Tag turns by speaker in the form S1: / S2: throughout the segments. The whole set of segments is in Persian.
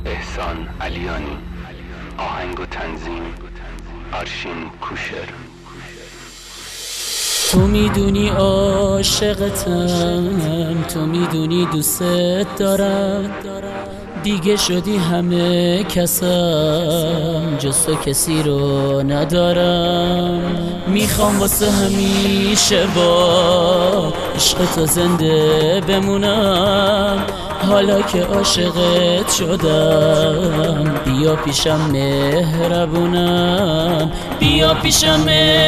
S1: احسان علیانی. آهنگ و تنظیم آرشین کوشر.
S2: تو میدونی عاشقتم، تو میدونی دوست دارم، دیگه شدی همه کسم، جز تو کسی رو ندارم. میخوام واسه همیشه با عشق تو زنده بمونم، حالا که عاشقت شدم بیا پیشم مهربونم، بیا پیشم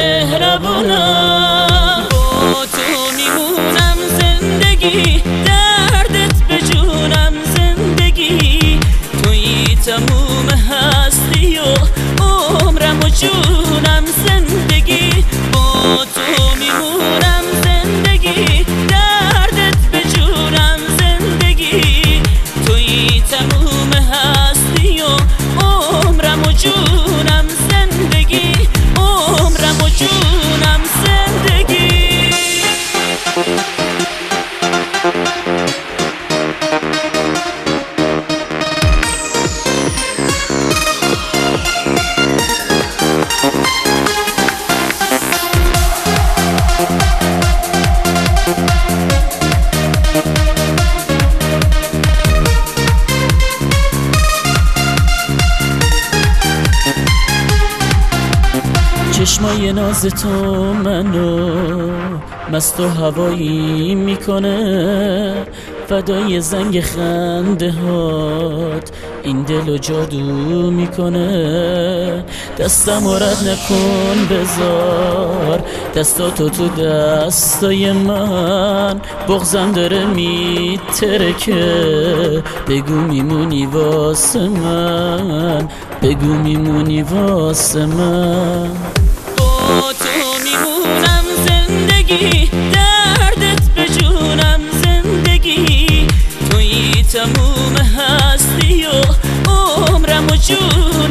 S2: مهربونم. با تو میمونم زندگی، دردت به جونم زندگی، توی تموم هستی و عمرم و جونم زندگی. با تو میمونم زندگی، دردت به جونم زندگی، توی تموم هستی و عمرم و جونم زندگی، عمرم و جونم زندگی. چشمای ناز تو منو مست و هوایی میکنه، فدای زنگ خنده هات این دلو جادو میکنه. دستم رد نکن بذار دستاتو تو دستای من، بغضم داره میترکه، بگو میمونی واسه من، بگو میمونی واسه من. با تو میمونم زندگی، دردت به جونم زندگی، توی تموم هستی و عمرم و جونم